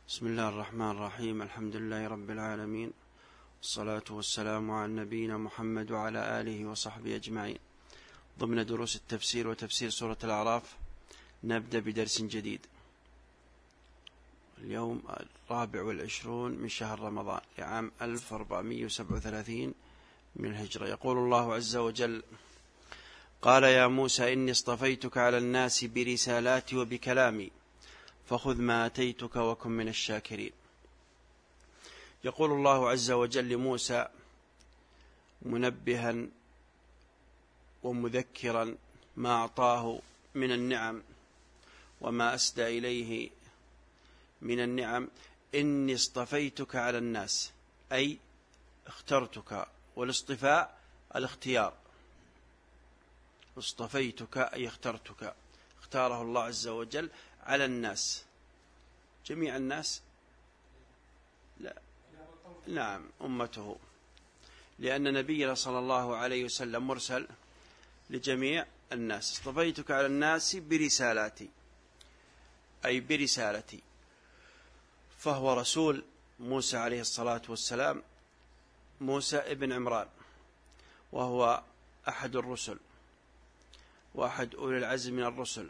بسم الله الرحمن الرحيم. الحمد لله رب العالمين، والصلاة والسلام على نبينا محمد وعلى آله وصحبه أجمعين. ضمن دروس التفسير وتفسير سورة الأعراف نبدأ بدرس جديد. اليوم 24 من شهر رمضان لعام 1437 من الهجرة. يقول الله عز وجل: قال يا موسى إني اصطفيتك على الناس برسالاتي وبكلامي فخذ ما آتيتك وكن من الشاكرين. يقول الله عز وجل لموسى منبها ومذكرا ما أعطاه من النعم وما أسدى إليه من النعم: إني اصطفيتك على الناس، أي اخترتك، والاصطفاء الاختيار. اصطفيتك أي اخترتك، اختاره الله عز وجل على الناس. جميع الناس؟ لا، نعم، أمته، لأن نبينا صلى الله عليه وسلم مرسل لجميع الناس. اصطفيتك على الناس برسالاتي، أي برسالتي. فهو رسول موسى عليه الصلاة والسلام، موسى ابن عمران، وهو أحد الرسل وأحد أولي العزم من الرسل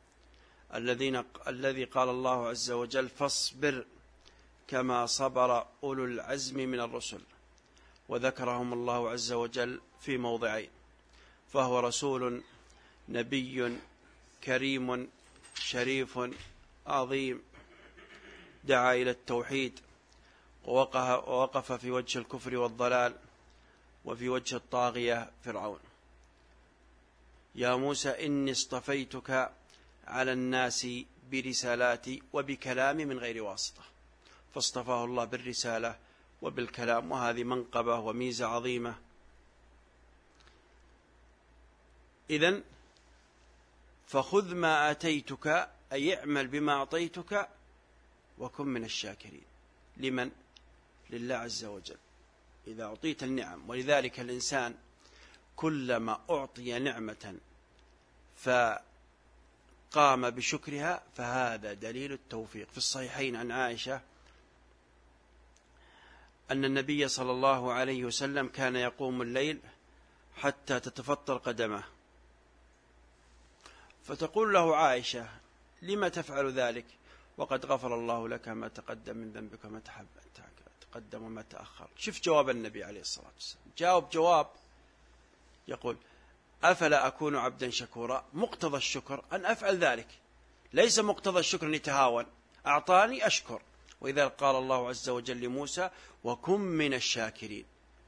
الذي قال الله عز وجل: فاصبر كما صبر أولو العزم من الرسل، وذكرهم الله عز وجل في موضعين. فهو رسول نبي كريم شريف عظيم، دعا إلى التوحيد ووقف في وجه الكفر والضلال وفي وجه الطاغية فرعون. يا موسى إني اصطفيتك على الناس برسالاتي وبكلامي من غير واسطة. فاصطفاه الله بالرسالة وبالكلام، وهذه منقبة وميزة عظيمة. إذن فخذ ما آتيتك، أي اعمل بما أعطيتك وكن من الشاكرين. لمن؟ لله عز وجل إذا أعطيت النعم. ولذلك الإنسان كلما أعطي نعمة فقام بشكرها فهذا دليل التوفيق. في الصحيحين عن عائشة أن النبي صلى الله عليه وسلم كان يقوم الليل حتى تتفطر قدمه، فتقول له عائشة: لما تفعل ذلك وقد غفر الله لك ما تقدم من ذنبك وما تقدم وما تأخر؟ شوف جواب النبي عليه الصلاة والسلام، جاوب جواب يقول: أفلا أكون عبدا شكورا؟ مقتضى الشكر أن أفعل ذلك، ليس مقتضى الشكر أن يتهاون. أعطاني أشكر. وإذا قال الله عز وجل لموسى: وكن من الشاكرين،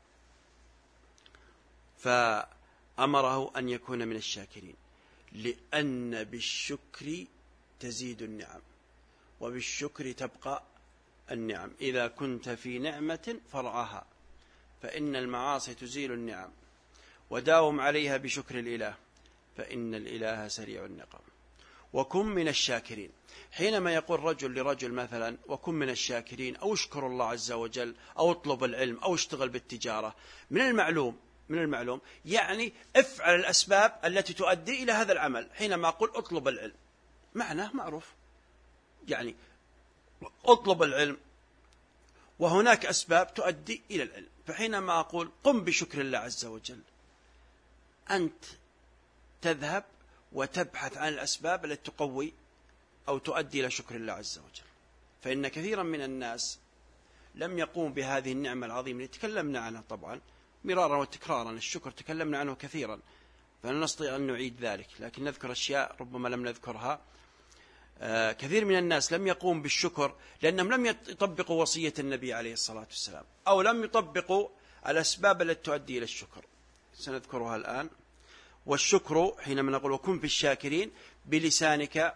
فأمره أن يكون من الشاكرين، لأن بالشكر تزيد النعم وبالشكر تبقى النعم. إذا كنت في نعمة فارعها، فإن المعاصي تزيل النعم، وداوم عليها بشكر الإله، فإن الإله سريع النقم. وكن من الشاكرين. حينما يقول رجل لرجل مثلا وكن من الشاكرين، أو اشكر الله عز وجل، أو اطلب العلم، أو اشتغل بالتجارة، من المعلوم يعني افعل الأسباب التي تؤدي إلى هذا العمل. حينما أقول اطلب العلم معناه معروف، يعني اطلب العلم وهناك أسباب تؤدي إلى العلم. فحينما أقول قم بشكر الله عز وجل، أنت تذهب وتبحث عن الأسباب التي تقوي أو تؤدي إلى شكر الله عز وجل. فإن كثيرا من الناس لم يقوم بهذه النعمة العظيمة اللي تكلمنا عنها طبعا مرارا وتكرارا. الشكر تكلمنا عنه كثيرا، فلا نستطيع أن نعيد ذلك، لكن نذكر أشياء ربما لم نذكرها. كثير من الناس لم يقوم بالشكر لأنهم لم يطبقوا وصية النبي عليه الصلاة والسلام، أو لم يطبقوا الأسباب التي تؤدي إلى الشكر، سنذكرها الآن. والشكر حينما نقول وكن في الشاكرين بلسانك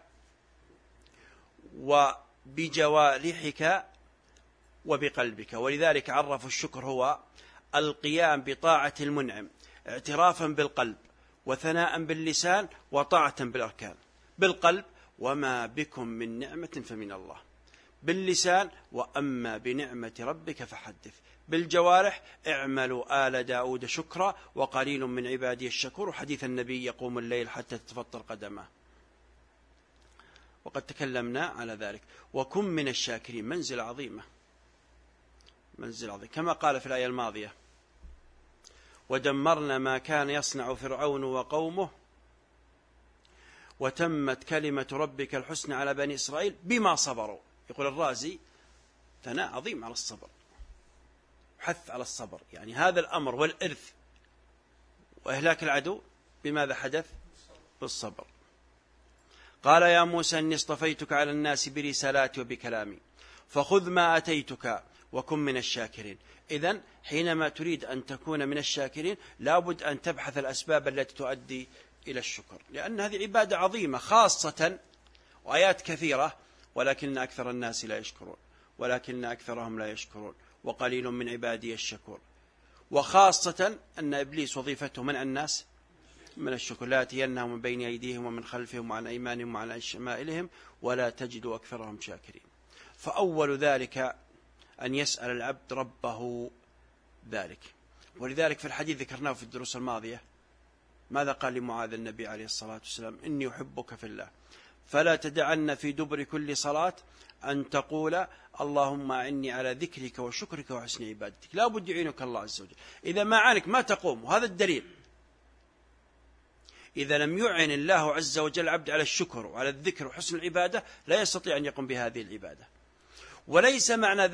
وبجوارحك وبقلبك. ولذلك عرفوا الشكر هو القيام بطاعة المنعم اعترافا بالقلب وثناء باللسان وطاعة بالأركان. بالقلب: وما بكم من نعمة فمن الله. باللسان: وأما بنعمة ربك فحدث. بالجوارح: اعملوا آل داود شكرا وقليل من عبادي الشكور. حديث النبي: يقوم الليل حتى تتفطر قدمه. وقد تكلمنا على ذلك. وكن من الشاكرين، منزلة عظيمة، منزلة عظيمة، كما قال في الآية الماضية: ودمرنا ما كان يصنع فرعون وقومه وتمت كلمة ربك الحسنى على بني إسرائيل بما صبروا. يقول الرازي ثناء عظيم على الصبر، حث على الصبر، يعني هذا الأمر والإرث وإهلاك العدو بماذا حدث؟ بالصبر. قال: يا موسى إني اصطفيتك على الناس برسالاتي وبكلامي فخذ ما أتيتك وكن من الشاكرين. إذن حينما تريد أن تكون من الشاكرين لابد أن تبحث الأسباب التي تؤدي إلى الشكر، لأن هذه عبادة عظيمة خاصة، وآيات كثيرة، ولكن أكثر الناس لا يشكرون، ولكن أكثرهم لا يشكرون، وقليل من عبادي الشكور. وخاصة أن إبليس وظيفته منع الناس من الشكر: لا يأتينهم من بين أيديهم ومن خلفهم وعن أيمانهم وعن شمائلهم ولا تجد أكثرهم شاكرين. فأول ذلك أن يسأل العبد ربه ذلك. ولذلك في الحديث ذكرناه في الدروس الماضية ماذا قال لمعاذ النبي عليه الصلاة والسلام: إني أحبك في الله فلا تدعن في دبر كل صلاة أن تقول اللهم أعني على ذكرك وشكرك وحسن عبادتك. لا بد يعينك الله عز وجل، إذا ما عانك ما تقوم. وهذا الدليل، إذا لم يعن الله عز وجل العبد على الشكر وعلى الذكر وحسن العبادة لا يستطيع أن يقوم بهذه العبادة. وليس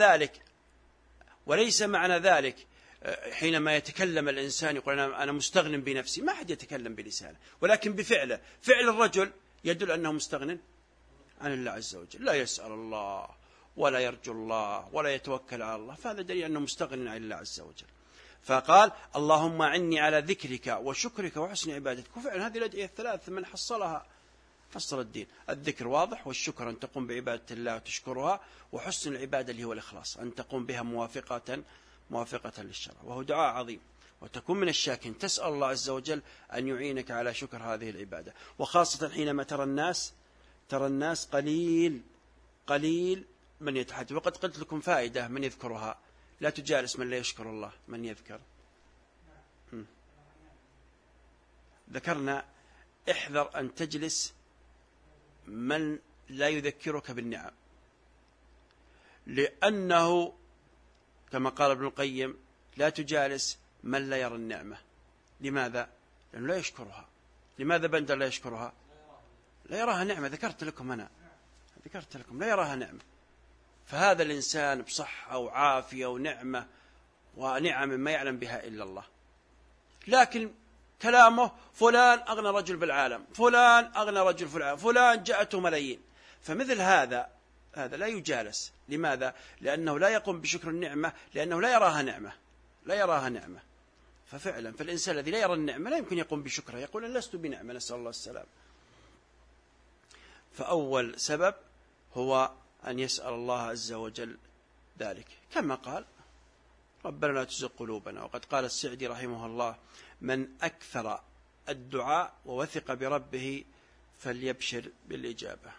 معنى ذلك حينما يتكلم الإنسان يقول أنا مستغن بنفسي، ما حد يتكلم بلسانه، ولكن بفعله. فعل الرجل يدل أنه مستغن عن الله عز وجل، لا يسأل الله ولا يرجو الله ولا يتوكل على الله، فهذا دليل أنه مستغن عن الله عز وجل. فقال: اللهم أعني على ذكرك وشكرك وحسن عبادتك. وفعلا هذه الأدعية الثلاث من حصلها حصل الدين. الذكر واضح، والشكر أن تقوم بعبادة الله وتشكرها، وحسن العبادة اللي هو الإخلاص أن تقوم بها موافقة للشرع، وهو دعاء عظيم. وتكون من الشاكرين، تسأل الله عز وجل أن يعينك على شكر هذه العبادة. وخاصة حينما ترى الناس قليل من يتحدث. وقد قلت لكم فائدة من يذكرها: لا تجالس من لا يشكر الله. من يذكر؟ ذكرنا احذر أن تجلس من لا يذكرك بالنعم، لأنه كما قال ابن القيم: لا تجالس من لا يرى النعمة. لماذا؟ لأنه لا يشكرها. لماذا بندر لا يشكرها؟ لا يراها نعمة. ذكرت لكم لا يراها نعمة. فهذا الإنسان بصحة وعافية ونعمة ونعم ما يعلم بها إلا الله، لكن كلامه: فلان أغنى رجل بالعالم، فلان أغنى رجل في العالم، فلان جاءته ملايين. فمثل هذا لا يجالس. لماذا؟ لأنه لا يقوم بشكر النعمة، لأنه لا يراها نعمة. ففعلا فالإنسان الذي لا يرى النعمة لا يمكن يقوم بشكرها، يقول: أنا لست بنعمة، نسأل الله السلام. فأول سبب هو أن يسأل الله عز وجل ذلك، كما قال: ربنا لا تزغ قلوبنا. وقد قال السعدي رحمه الله: من أكثر الدعاء ووثق بربه فليبشر بالإجابة.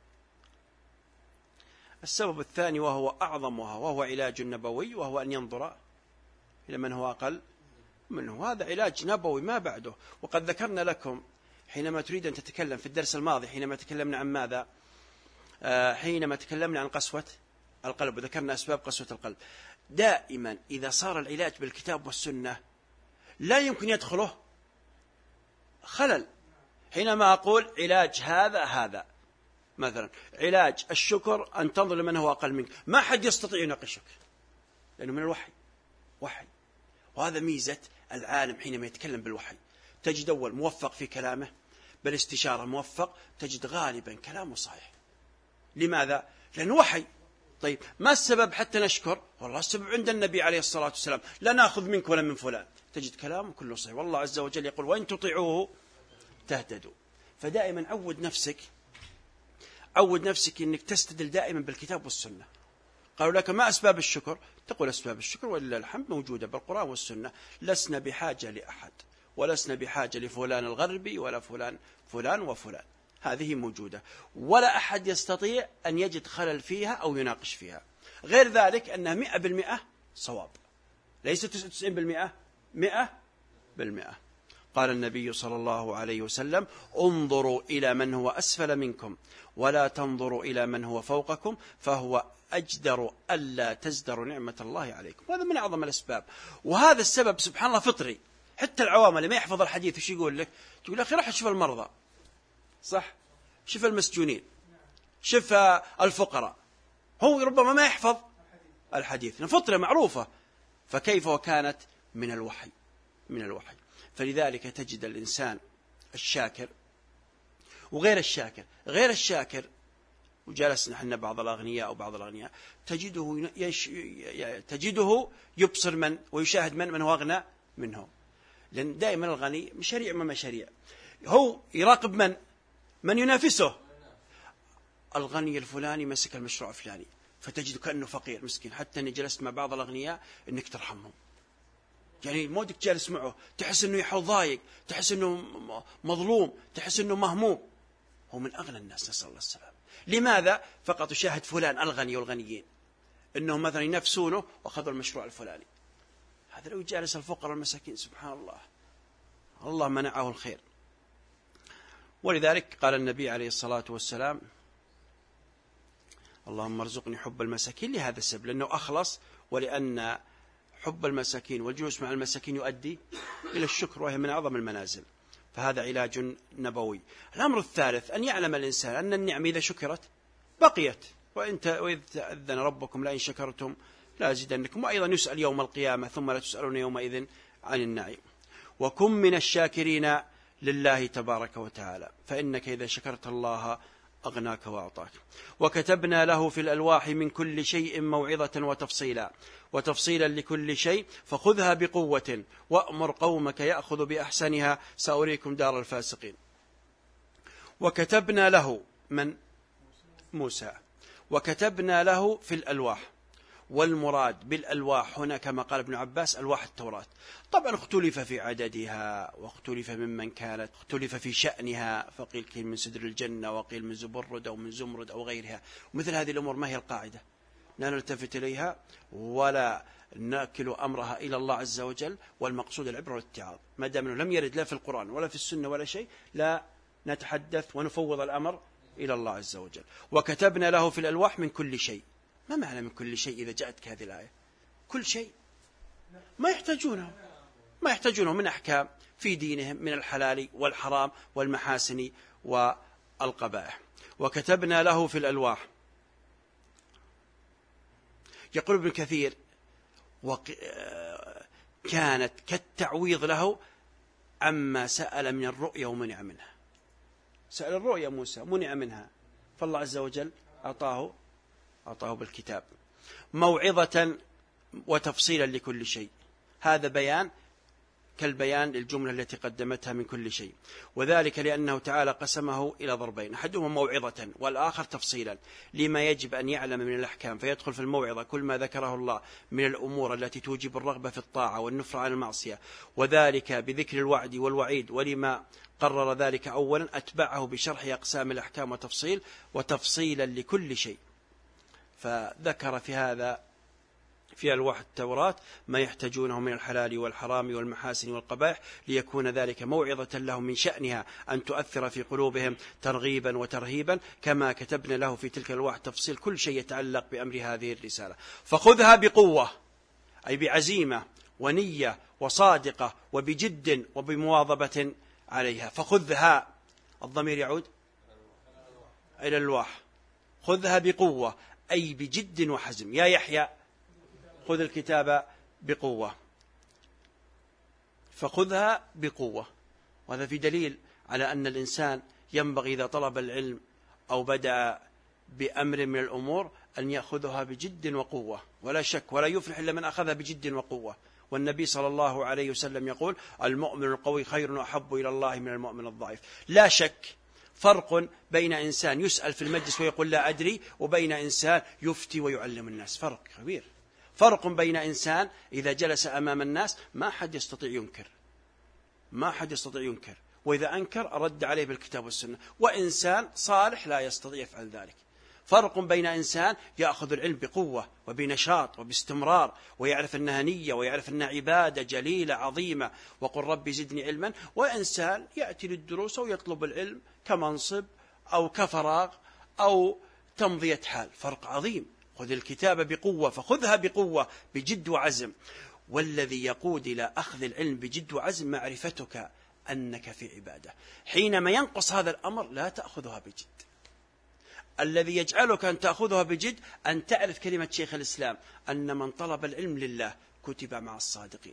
السبب الثاني وهو أعظمها وهو علاج نبوي، وهو أن ينظر إلى من هو أقل منه. هذا علاج نبوي ما بعده. وقد ذكرنا لكم حينما تريد أن تتكلم في الدرس الماضي، حينما تكلمنا عن ماذا؟ حينما تكلمنا عن قسوة القلب وذكرنا أسباب قسوة القلب. دائما إذا صار العلاج بالكتاب والسنة لا يمكن يدخله خلل. حينما أقول علاج هذا مثلا علاج الشكر أن تنظر لمن هو أقل منك، ما حد يستطيع يناقشك، لأنه من الوحي وحي. وهذا ميزة العالم حينما يتكلم بالوحي، تجد أول موفق في كلامه، بالاستشارة موفق، تجد غالبا كلامه صحيح. لماذا؟ لأنه وحي. طيب ما السبب حتى نشكر؟ والله السبب عند النبي عليه الصلاة والسلام: لا نأخذ منك ولا من فلان. تجد كلامه كله صحيح. والله عز وجل يقول: وإن تطيعوه تهتدوا. فدائما عود نفسك أنك تستدل دائما بالكتاب والسنة. قالوا لك: ما أسباب الشكر؟ تقول: أسباب الشكر ولله الحمد موجودة بالقرآن والسنة. لسنا بحاجة لأحد، ولسنا بحاجة لفلان الغربي ولا فلان وفلان. هذه موجودة، ولا أحد يستطيع أن يجد خلل فيها أو يناقش فيها. غير ذلك أنها 100% صواب، ليس 99%، 100%. قال النبي صلى الله عليه وسلم: انظروا إلى من هو أسفل منكم ولا تنظروا إلى من هو فوقكم فهو أجدر ألا تزدروا نعمة الله عليكم. وهذا من أعظم الأسباب، وهذا السبب سبحان الله فطري. حتى العوام اللي ما يحفظ الحديث وش يقول لك؟ تقول أخي راح تشوف المرضى، صح؟ شوف المسجونين، شوف الفقراء، هو ربما ما يحفظ الحديث، فطرة معروفة. فكيف وكانت من الوحي، من الوحي. فلذلك تجد الإنسان الشاكر وغير الشاكر. غير الشاكر، وجلسنا احنا بعض الأغنياء أو بعض الأغنياء تجده يبصر من ويشاهد من هو أغنى منه، لأن دائما الغني مشاريع ما مشاريع، هو يراقب من ينافسه. الغني الفلاني مسك المشروع الفلاني، فتجد كأنه فقير مسكين. حتى أني جلست مع بعض الأغنياء إنك ترحمهم، يعني مودك جالس معه تحس إنه يضايق، تحس إنه مظلوم، تحس إنه مهموم. هو من أغنى الناس، نسأل الله السلام. لماذا؟ فقط يشاهد فلان الغني والغنيين إنهم مثلا ينافسونه وأخذوا المشروع الفلاني. هذا لو جالس الفقراء المساكين سبحان الله، الله منعه الخير. ولذلك قال النبي عليه الصلاة والسلام: اللهم ارزقني حب المساكين، لهذا السبب، لأنه أخلص، ولأن حب المساكين والجلوس مع المساكين يؤدي إلى الشكر، وهي من أعظم المنازل. فهذا علاج نبوي. الأمر الثالث أن يعلم الإنسان أن النعمة إذا شكرت بقيت، وإذ تأذن ربكم لئن شكرتم لأزيدنكم، وأيضا يسأل يوم القيامة ثم لا تسألون يومئذ عن النعيم. وكن من الشاكرين لله تبارك وتعالى، فإنك إذا شكرت الله أغناك وأعطاك. وكتبنا له في الألواح من كل شيء موعظة وتفصيلا لكل شيء فخذها بقوة وأمر قومك يأخذ بأحسنها سأريكم دار الفاسقين. وكتبنا له من موسى، وكتبنا له في الألواح، والمراد بالألواح هنا كما قال ابن عباس ألواح التوراة. طبعا اختلف في عددها، واختلف ممن كانت، اختلف في شأنها، فقيل كيل من سدر الجنة، وقيل من زبرد أو من زمرد أو غيرها. ومثل هذه الأمور ما هي القاعدة، لا نلتفت إليها ولا نأكل أمرها إلى الله عز وجل، والمقصود العبرة والاتعاظ. ما دام أنه لم يرد لا في القرآن ولا في السنة ولا شيء، لا نتحدث ونفوض الأمر إلى الله عز وجل. وكتبنا له في الألواح من كل شيء. ما معنى من كل شيء إذا جاءتك هذه الآية؟ كل شيء ما يحتاجونه من أحكام في دينهم من الحلال والحرام والمحاسن والقبائح. وكتبنا له في الألواح. يقول ابن كثير: كانت كالتعويض له عما سأل من الرؤيا ومنع منها. سأل الرؤيا موسى منع منها، فالله عز وجل أعطاه بالكتاب. موعظة وتفصيلا لكل شيء، هذا بيان كالبيان للجملة التي قدمتها من كل شيء، وذلك لأنه تعالى قسمه إلى ضربين، أحدهما موعظة والآخر تفصيلا لما يجب أن يعلم من الأحكام، فيدخل في الموعظة كل ما ذكره الله من الأمور التي توجب الرغبة في الطاعة والنفر عن المعصية، وذلك بذكر الوعد والوعيد. ولما قرر ذلك أولا أتبعه بشرح أقسام الأحكام وتفصيلا لكل شيء، فذكر في هذا في ألواح التوراة ما يحتاجونه من الحلال والحرام والمحاسن والقبائح، ليكون ذلك موعظة لهم من شأنها أن تؤثر في قلوبهم ترغيبا وترهيبا، كما كتبنا له في تلك الألواح تفصيل كل شيء يتعلق بأمر هذه الرسالة. فخذها بقوة، أي بعزيمة ونية وصادقة وبجد وبمواظبة عليها. فخذها، الضمير يعود إلى الألواح. خذها بقوة أي بجد وحزم. يا يحيى خذ الكتاب بقوة، فخذها بقوة. وهذا في دليل على أن الإنسان ينبغي إذا طلب العلم أو بدأ بأمر من الأمور أن يأخذها بجد وقوة، ولا شك ولا يفلح إلا من أخذها بجد وقوة. والنبي صلى الله عليه وسلم يقول: المؤمن القوي خير وأحب إلى الله من المؤمن الضعيف. لا شك فرق بين إنسان يسأل في المجلس ويقول لا أدري، وبين إنسان يفتي ويعلم الناس. فرق كبير. فرق بين إنسان إذا جلس أمام الناس ما حد يستطيع ينكر، وإذا أنكر رد عليه بالكتاب والسنة، وإنسان صالح لا يستطيع يفعل ذلك. فرق بين إنسان يأخذ العلم بقوة وبنشاط وباستمرار ويعرف أنها نية ويعرف أنها عبادة جليلة عظيمة وقل ربي زدني علما، وإنسان يأتي للدروس ويطلب العلم كمنصب أو كفراغ أو تمضية حال. فرق عظيم. خذ الكتاب بقوة، فخذها بقوة بجد وعزم. والذي يقود إلى أخذ العلم بجد وعزم معرفتك أنك في عبادة. حينما ينقص هذا الأمر لا تأخذها بجد. الذي يجعلك أن تأخذها بجد أن تعرف كلمة شيخ الإسلام أن من طلب العلم لله كتب مع الصادقين.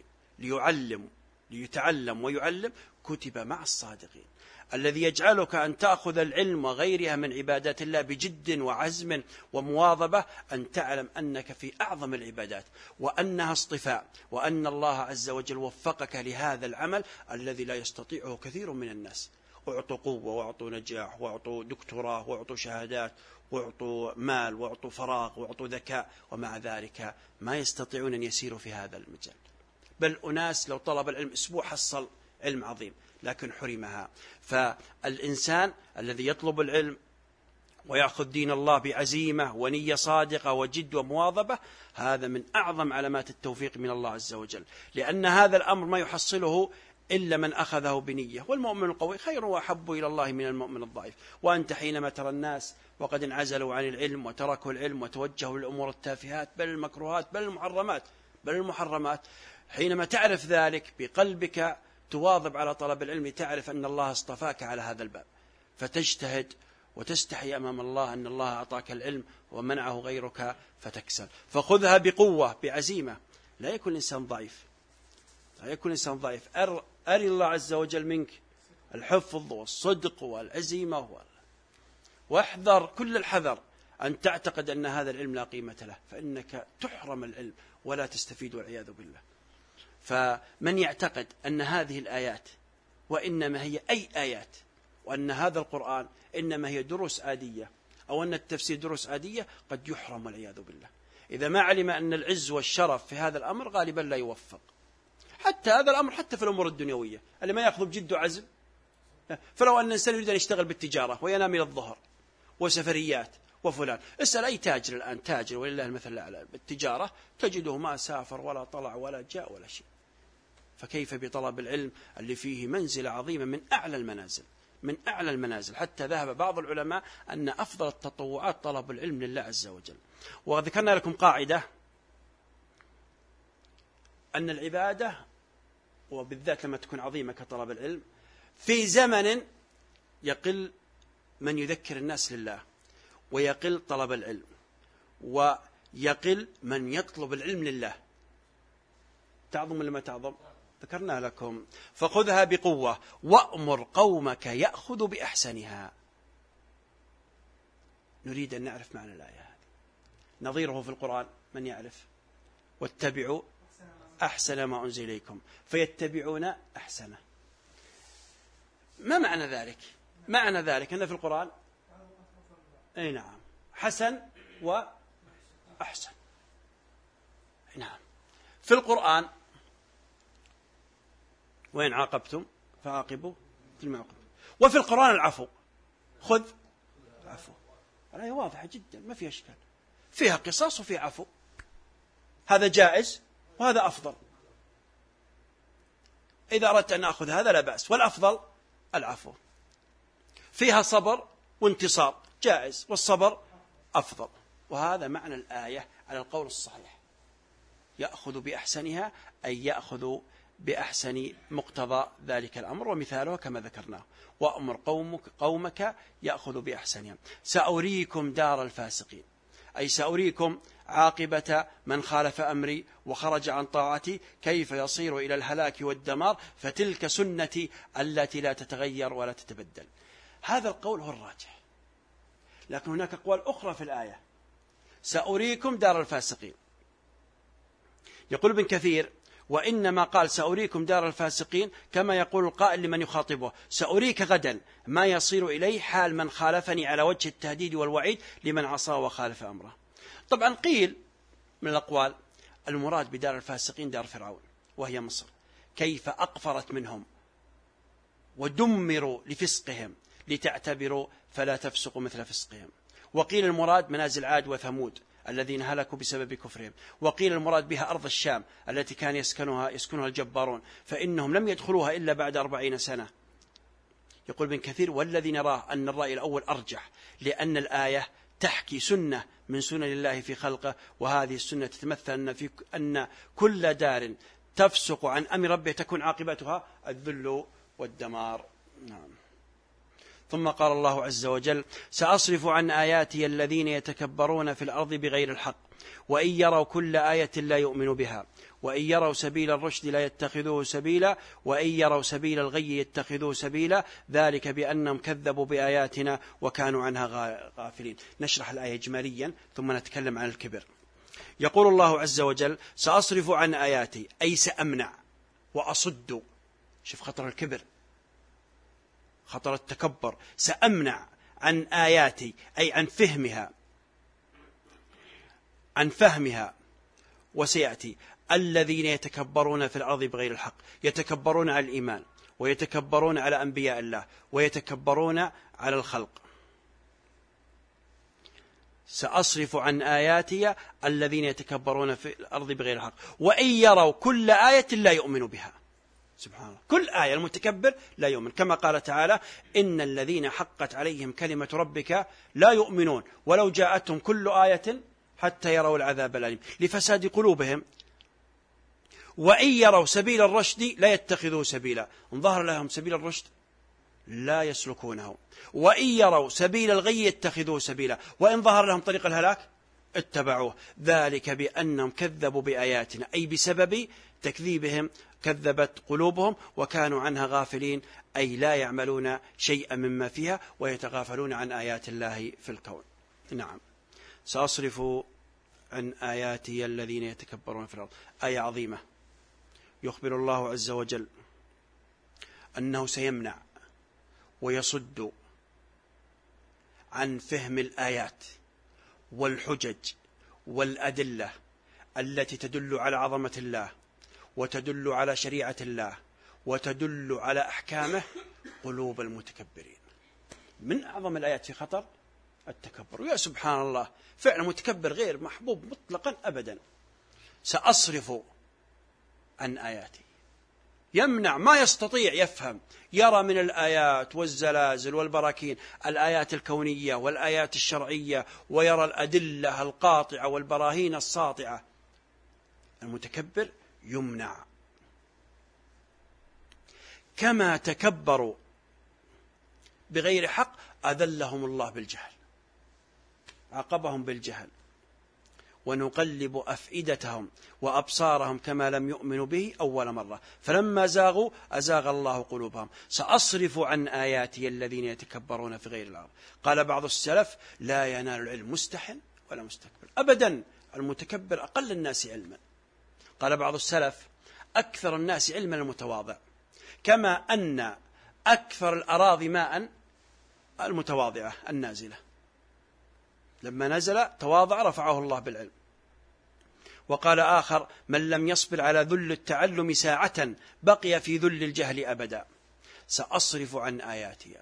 ليتعلم ويعلم كتب مع الصادقين. الذي يجعلك أن تأخذ العلم وغيرها من عبادات الله بجد وعزم ومواظبة أن تعلم أنك في أعظم العبادات وأنها اصطفاء، وأن الله عز وجل وفقك لهذا العمل الذي لا يستطيعه كثير من الناس. أعطوا قوة وأعطوا نجاح وأعطوا دكتوراه وأعطوا شهادات وأعطوا مال وأعطوا فراغ وأعطوا ذكاء، ومع ذلك ما يستطيعون أن يسيروا في هذا المجال. بل أناس لو طلب العلم أسبوع حصل علم عظيم لكن حرمها. فالإنسان الذي يطلب العلم ويأخذ دين الله بعزيمة ونية صادقة وجد ومواظبة، هذا من أعظم علامات التوفيق من الله عز وجل، لأن هذا الأمر ما يحصله إلا من أخذه بنية. والمؤمن القوي خير وأحب إلى الله من المؤمن الضعيف. وأنت حينما ترى الناس وقد انعزلوا عن العلم وتركوا العلم وتوجهوا للأمور التافهات بل المكروهات بل المحرمات، حينما تعرف ذلك بقلبك تواظب على طلب العلم، تعرف أن الله اصطفاك على هذا الباب، فتجتهد وتستحي أمام الله أن الله أعطاك العلم ومنعه غيرك فتكسل. فخذها بقوة بعزيمة. لا يكون الإنسان ضعيف. أري الله عز وجل منك الحفظ والصدق والعزيمة واحذر كل الحذر أن تعتقد أن هذا العلم لا قيمة له، فإنك تحرم العلم ولا تستفيد والعياذ بالله. فمن يعتقد أن هذه الآيات وإنما هي أي آيات، وأن هذا القرآن إنما هي دروس عادية، أو أن التفسير دروس عادية، قد يحرم والعياذ بالله. إذا ما علم أن العز والشرف في هذا الأمر غالبا لا يوفق. حتى هذا الأمر حتى في الأمور الدنيوية اللي ما يأخذ بجد وعزم. فلو أن الإنسان يريد أن يشتغل بالتجارة وينام إلى الظهر وسفريات وفلان، اسأل أي تاجر الآن، تاجر ولله المثل الأعلى بالتجارة، تجده ما سافر ولا طلع ولا جاء ولا شيء. فكيف بطلب العلم اللي فيه منزلة عظيمة من أعلى المنازل. حتى ذهب بعض العلماء أن أفضل التطوعات طلب العلم لله عز وجل. وذكرنا لكم قاعدة أن العبادة وبالذات لما تكون عظيمة كطلب العلم في زمن يقل من يذكر الناس لله، ويقل طلب العلم، ويقل من يطلب العلم لله. تعظم ولا ما تعظم؟ ذكرنا لكم. فخذها بقوة وأمر قومك يأخذ بأحسنها. نريد أن نعرف معنى الآية هذه. نظيره في القرآن من يعرف؟ واتبعوا أحسن ما أنزل إليكم فيتبعون أحسنه. ما معنى ذلك؟ معنى ذلك أن في القرآن أي نعم حسن وأحسن. نعم في القرآن وإن عاقبتم فعاقبوا مثل ما عوقبتم. وفي القرآن العفو، خذ عفو. الآية واضحة جدا ما فيها إشكال، فيها قصاص وفيها عفو، هذا جائز وهذا أفضل. إذا أردت أن أخذ هذا لا بأس، والأفضل العفو. فيها صبر وانتصار، جائز، والصبر أفضل. وهذا معنى الآية على القول الصحيح. يأخذ بأحسنها أي يأخذ بأحسن مقتضى ذلك الأمر، ومثاله كما ذكرناه: وأمر قومك يأخذ بأحسنها. سأريكم دار الفاسقين، أي سأريكم عاقبة من خالف أمري وخرج عن طاعتي كيف يصير إلى الهلاك والدمار، فتلك سنتي التي لا تتغير ولا تتبدل. هذا القول هو الراجح، لكن هناك أقوال أخرى في الآية. سأريكم دار الفاسقين، يقول ابن كثير: وإنما قال سأريكم دار الفاسقين كما يقول القائل لمن يخاطبه: سأريك غدا ما يصير إليه حال من خالفني، على وجه التهديد والوعيد لمن عصى وخالف أمره. طبعا قيل من الأقوال المراد بدار الفاسقين دار فرعون وهي مصر، كيف أقفرت منهم ودمروا لفسقهم لتعتبروا فلا تفسقوا مثل فسقهم. وقيل المراد منازل عاد وثمود الذين هلكوا بسبب كفرهم، وقيل المراد بها أرض الشام التي كان يسكنها الجبارون، فإنهم لم يدخلوها إلا بعد 40 سنة. يقول ابن كثير: والذي نراه أن الرأي الأول أرجح، لأن الآية تحكي سنة من سنن الله في خلقه، وهذه السنة تتمثل أن كل دار تفسق عن أمر ربه تكون عاقبتها الذل والدمار. نعم. ثم قال الله عز وجل: سأصرف عن آياتي الذين يتكبرون في الأرض بغير الحق وإن يروا كل آية لا يؤمنوا بها وإن يروا سبيل الرشد لا يتخذوه سبيلا وإن يروا سبيل الغي يتخذوه سبيلا ذلك بأنهم كذبوا بآياتنا وكانوا عنها غافلين. نشرح الآية إجماليا ثم نتكلم عن الكبر. يقول الله عز وجل: سأصرف عن آياتي، أي سأمنع وأصد. شوف خطر الكبر، خطر التكبر. سأمنع عن آياتي أي عن فهمها وسيأتي الذين يتكبرون في الأرض بغير الحق، يتكبرون على الإيمان ويتكبرون على أنبياء الله ويتكبرون على الخلق. سأصرف عن آياتي الذين يتكبرون في الأرض بغير الحق وإن يروا كل آية لا يؤمنوا بها. سبحان الله، كل آية المتكبر لا يؤمن، كما قال تعالى: إن الذين حقت عليهم كلمة ربك لا يؤمنون ولو جاءتهم كل آية حتى يروا العذاب الأليم، لفساد قلوبهم. وإن يروا سبيل الرشد لا يتخذوه سبيلا، إن ظهر لهم سبيل الرشد لا يسلكونه، وإن يروا سبيل الغي يتخذوه سبيلا، وإن ظهر لهم طريق الهلاك اتبعوه، ذلك بأنهم كذبوا بآياتنا، أي بسبب تكذيبهم كذبت قلوبهم وكانوا عنها غافلين، أي لا يعملون شيئا مما فيها ويتغافلون عن آيات الله في الكون. نعم. سأصرف عن آياتي الذين يتكبرون في الأرض، آية عظيمة. يخبر الله عز وجل أنه سيمنع ويصد عن فهم الآيات والحجج والأدلة التي تدل على عظمة الله وتدل على شريعة الله وتدل على أحكامه قلوب المتكبرين. من أعظم الآيات في خطر التكبر. ويا سبحان الله، فعل متكبر غير محبوب مطلقا أبدا. سأصرف عن آياتي، يمنع، ما يستطيع يفهم، يرى من الآيات والزلازل والبراكين الآيات الكونية والآيات الشرعية، ويرى الأدلة القاطعة والبراهين الساطعة. المتكبر يمنع. كما تكبروا بغير حق أذلهم الله بالجهل، عاقبهم بالجهل. ونقلب أفئدتهم وأبصارهم كما لم يؤمنوا به أول مرة فلما زاغوا أزاغ الله قلوبهم. سأصرف عن آياتي الذين يتكبرون في غير الأرض. قال بعض السلف: لا ينال العلم مستحن ولا مستكبر. أبدا، المتكبر أقل الناس علما. قال بعض السلف: أكثر الناس علما المتواضع، كما أن أكثر الأراضي ماء المتواضعة النازلة. لما نزل تواضع رفعه الله بالعلم. وقال آخر: من لم يصبر على ذل التعلم ساعة بقي في ذل الجهل أبدا. سأصرف عن آياتي،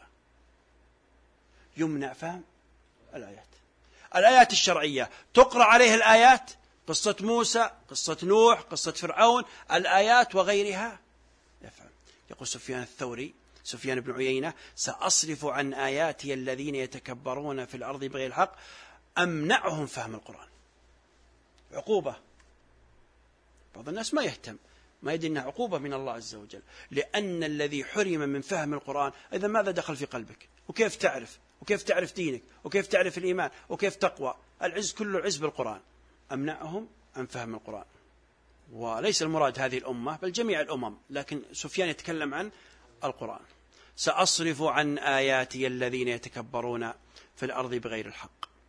يمنع فهم الآيات الشرعية، تقرأ عليه الآيات، قصة موسى، قصة نوح، قصة فرعون، الآيات وغيرها يفهم. يقول سفيان بن عيينة: سأصرف عن آياتي الذين يتكبرون في الأرض بغير الحق أمنعهم فهم القرآن. عقوبة. بعض الناس ما يهتم، ما يدري أنها عقوبة من الله عز وجل، لأن الذي حرم من فهم القرآن إذا ماذا دخل في قلبك؟ وكيف تعرف دينك؟ وكيف تعرف الإيمان؟ وكيف تقوى؟ العز كله العز بالقرآن. أمنعهم عن فهم القرآن. وليس المراد هذه الأمة بل جميع الأمم، لكن سفيان يتكلم عن القرآن. سأصرف عن آياتي الذين يتكبرون في الأرض بغير الحق.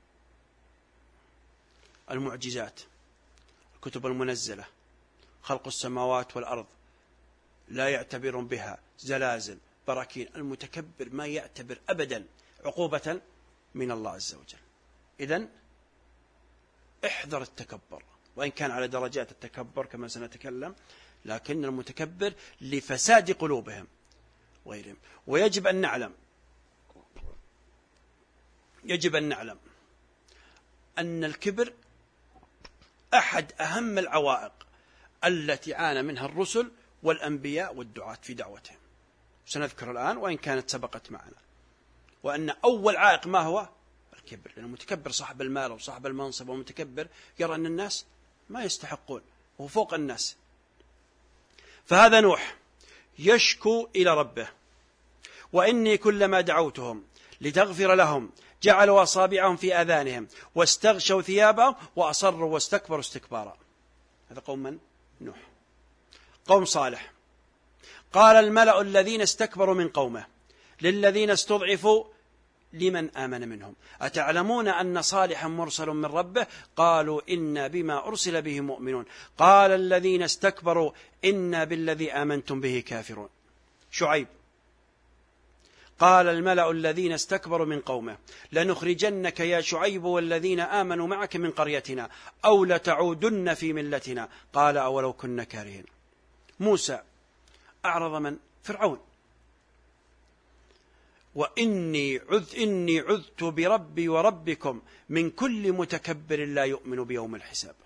المعجزات، الكتب المنزلة، خلق السماوات والأرض لا يعتبرون بها، زلازل، براكين. المتكبر ما يعتبر أبدا، عقوبة من الله عز وجل. إذن احذر التكبر، وإن كان على درجات التكبر كما سنتكلم، لكن المتكبر لفساد قلوبهم وغيرهم. ويجب أن نعلم أن الكبر أحد أهم العوائق التي عانى منها الرسل والأنبياء والدعاة في دعوتهم، سنذكر الآن وإن كانت سبقت معنا. وأن أول عائق ما هو؟ الكبر، لأن المتكبر صاحب المال وصاحب المنصب ومتكبر يرى أن الناس ما يستحقون وهو فوق الناس. فهذا نوح يشكو إلى ربه: وإني كلما دعوتهم لتغفر لهم جعلوا أصابعهم في آذانهم واستغشوا ثيابهم وأصروا واستكبروا استكبارا. هذا قوم من؟ نوح. قوم صالح: قال الملأ الذين استكبروا من قومه للذين استضعفوا لمن آمن منهم أتعلمون أن صالحا مرسل من ربه قالوا إنا بما أرسل به مؤمنون قال الذين استكبروا إنا بالذي آمنتم به كافرون. شعيب: قال الملأ الذين استكبروا من قومه لنخرجنك يا شعيب والذين آمنوا معك من قريتنا أو لتعودن في ملتنا قال أولو كنا كارهين. موسى أعرض من؟ فرعون: وإني عذت بربي وربكم من كل متكبر لا يؤمن بيوم الحساب.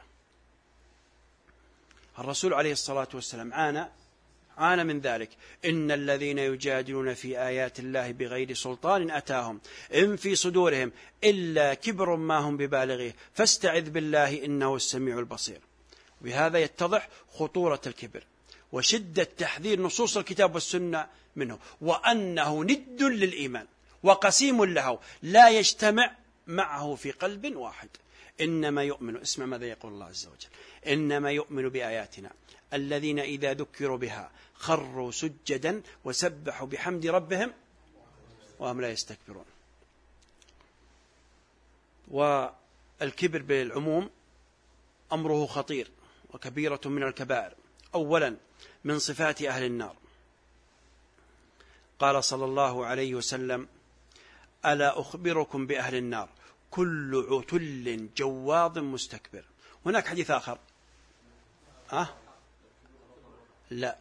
الرسول عليه الصلاة والسلام عانى من ذلك: إن الذين يجادلون في آيات الله بغير سلطان أتاهم إن في صدورهم إلا كبر ما هم ببالغيه فاستعذ بالله إنه السميع البصير. وبهذا يتضح خطورة الكبر وشدة تحذير نصوص الكتاب والسنة منه، وأنه ند للإيمان وقسيم له لا يجتمع معه في قلب واحد. إنما يؤمن، اسمع ماذا يقول الله عز وجل: إنما يؤمن بآياتنا الذين إذا ذكروا بها خروا سجدا وسبحوا بحمد ربهم وهم لا يستكبرون. والكبر بالعموم أمره خطير وكبيرة من الكبائر. أولا من صفات أهل النار. قال صلى الله عليه وسلم: ألا أخبركم بأهل النار كل عتل جواظ مستكبر. هناك حديث آخر لا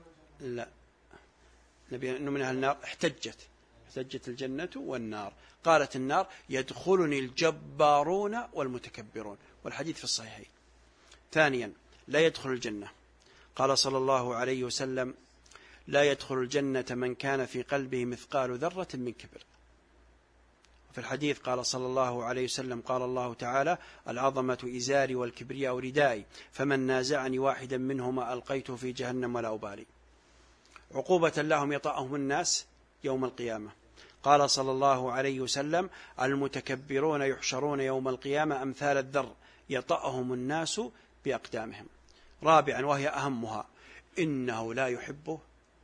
نبي أنه من أهل النار احتجت الجنة والنار، قالت النار: يدخلني الجبارون والمتكبرون، والحديث في الصحيحين. ثانيا لا يدخل الجنة. قال صلى الله عليه وسلم: لا يدخل الجنة من كان في قلبه مثقال ذرة من كبر. وفي الحديث قال صلى الله عليه وسلم: قال الله تعالى: العظمة إزاري والكبرياء ردائي فمن نازعني واحدا منهما ألقيته في جهنم ولا أبالي. عقوبة لهم يطأهم الناس يوم القيامة. قال صلى الله عليه وسلم: المتكبرون يحشرون يوم القيامة أمثال الذر يطأهم الناس بأقدامهم. رابعا وهي أهمها: إنه لا يحب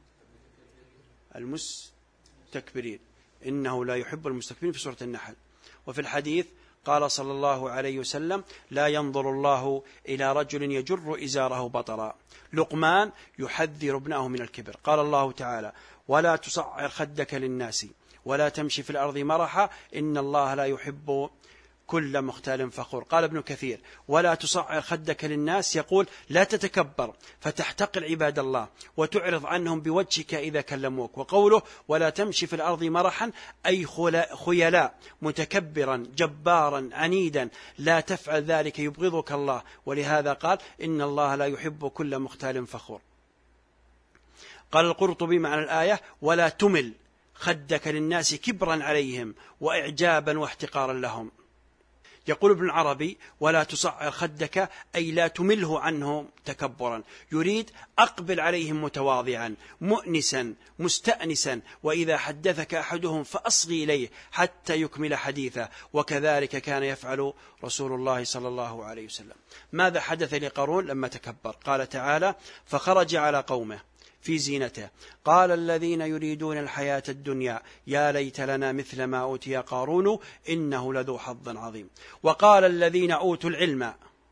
المستكبرين. إنه لا يحب المستكبرين في سورة النحل. وفي الحديث قال صلى الله عليه وسلم: لا ينظر الله إلى رجل يجر إزاره بطرا. لقمان يحذر ابنه من الكبر. قال الله تعالى: ولا تصعر خدك للناس ولا تمشي في الأرض مرحا إن الله لا يحب كل مختال فخور. قال ابن كثير: ولا تصعر خدك للناس، يقول لا تتكبر فتحتقر عباد الله وتعرض عنهم بوجهك إذا كلموك. وقوله ولا تمشي في الأرض مرحا أي خيلاء متكبرا جبارا عنيدا، لا تفعل ذلك يبغضك الله، ولهذا قال إن الله لا يحب كل مختال فخور. قال القرطبي معنى الآية: ولا تمل خدك للناس كبرا عليهم وإعجابا واحتقارا لهم. يقول ابن العربي: ولا تصعر خدك أي لا تمله عنه تكبرا، يريد أقبل عليهم متواضعا مؤنسا مستأنسا، وإذا حدثك أحدهم فأصغي إليه حتى يكمل حديثه، وكذلك كان يفعل رسول الله صلى الله عليه وسلم. ماذا حدث لقارون لما تكبر؟ قال تعالى: فخرج على قومه في زينته قال الذين يريدون الحياة الدنيا يا ليت لنا مثل ما أوتي قارون إنه لذو حظ عظيم. وقال الذين أوتوا العلم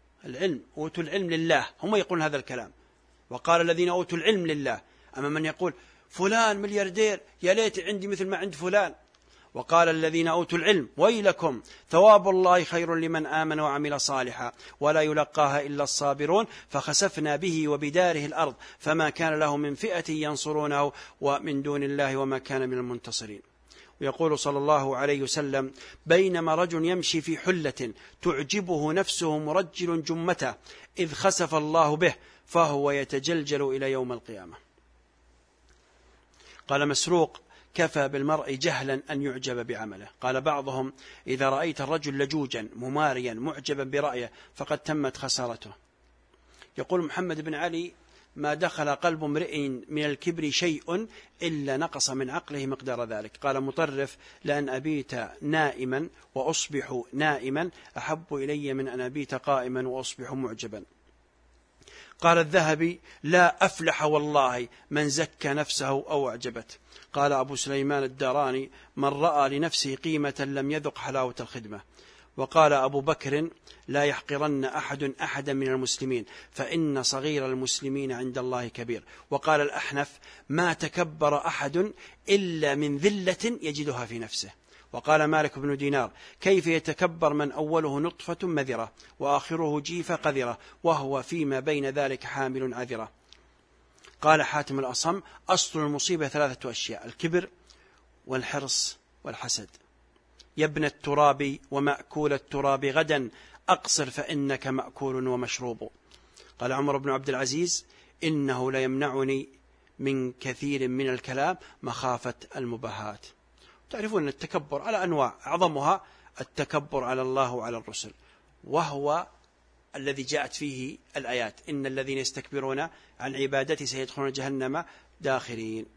لله، هم يقولون هذا الكلام. وقال الذين أوتوا العلم لله. أما من يقول فلان ملياردير يا ليت عندي مثل ما عند فلان. وقال الذين أوتوا العلم ويلكم ثواب الله خير لمن آمن وعمل صالحا ولا يلقاها إلا الصابرون فخسفنا به وبداره الأرض فما كان له من فئة ينصرونه ومن دون الله وما كان من المنتصرين. ويقول صلى الله عليه وسلم: بينما رجل يمشي في حلة تعجبه نفسه مرجل جمته إذ خسف الله به فهو يتجلجل إلى يوم القيامة. قال مسروق: كفى بالمرء جهلا أن يعجب بعمله. قال بعضهم: إذا رأيت الرجل لجوجا مماريا معجبا برأيه فقد تمت خسارته. يقول محمد بن علي: ما دخل قلب امرئ من الكبر شيء إلا نقص من عقله مقدار ذلك. قال مطرف: لأن أبيت نائما وأصبح نائما أحب إلي من أن أبيت قائما وأصبح معجبا. قال الذهبي: لا أفلح والله من زكى نفسه أو أعجبت. قال أبو سليمان الداراني: من رأى لنفسه قيمة لم يذق حلاوة الخدمة. وقال أبو بكر: لا يحقرن أحدا من المسلمين فإن صغير المسلمين عند الله كبير. وقال الأحنف: ما تكبر أحد إلا من ذلة يجدها في نفسه. وقال مالك بن دينار: كيف يتكبر من أوله نطفة مذرة وآخره جيفة قذرة وهو فيما بين ذلك حامل عذرة. قال حاتم الأصم: أصل المصيبة 3 أشياء: الكبر والحرص والحسد. يا ابن التراب ومأكول التراب غدا أقصر فإنك مأكول ومشروب. قال عمر بن عبد العزيز: إنه ليمنعني من كثير من الكلام مخافة المباهات. تعرفون أن التكبر على أنواع، أعظمها التكبر على الله وعلى الرسل، وهو الذي جاءت فيه الآيات: إن الذين يستكبرون عن عبادتي سيدخلون جهنم داخرين.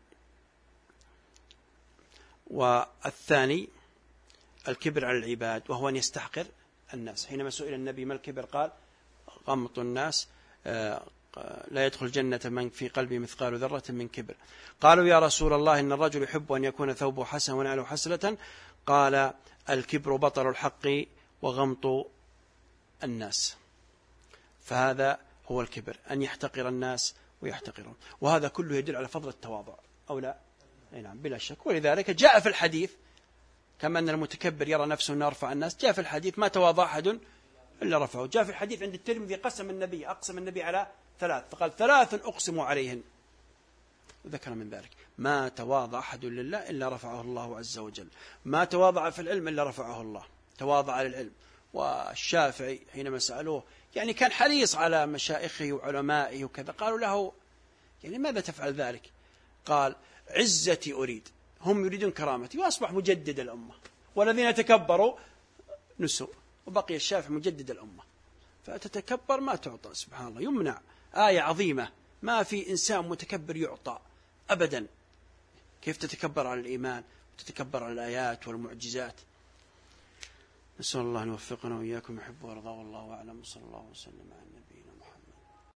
والثاني الكبر على العباد، وهو أن يستحقر الناس. حينما سئل النبي ما الكبر قال: غمط الناس، لا يدخل الجنة من في قلبه مثقال ذرة من كبر. قالوا: يا رسول الله إن الرجل يحب أن يكون ثوبه حسنا ونعله حسنة. قال: الكبر بطر الحق وغمط الناس. فهذا هو الكبر، أن يحتقر الناس ويحتقرون. وهذا كله يدل على فضل التواضع، أو لا؟ نعم بلا شك. ولذلك جاء في الحديث كما أن المتكبر يرى نفسه أن أرفع الناس، جاء في الحديث: ما تواضع أحد إلا رفعه. جاء في الحديث عند الترمذي: أقسم النبي على 3، فقال: 3 أقسم عليهن. ذكر من ذلك: ما تواضع أحد لله إلا رفعه الله عز وجل. ما تواضع في العلم إلا رفعه الله، تواضع على العلم. والشافعي حينما سألوه يعني كان حريص على مشايخه وعلمائه وكذا، قالوا له: يعني ماذا تفعل ذلك؟ قال: عزتي أريد، هم يريدون كرامتي، وأصبح مجدد الأمة، والذين تكبروا نسوا، وبقي الشافعي مجدد الأمة. فتتكبر ما تعطى، سبحان الله، يمنع. آية عظيمة: ما في إنسان متكبر يعطى أبدا. كيف تتكبر على الإيمان وتتكبر على الآيات والمعجزات؟ نسأل الله أن يوفقنا وإياكم يحب ويرضى، والله أعلم، صلى الله وسلم على نبينا.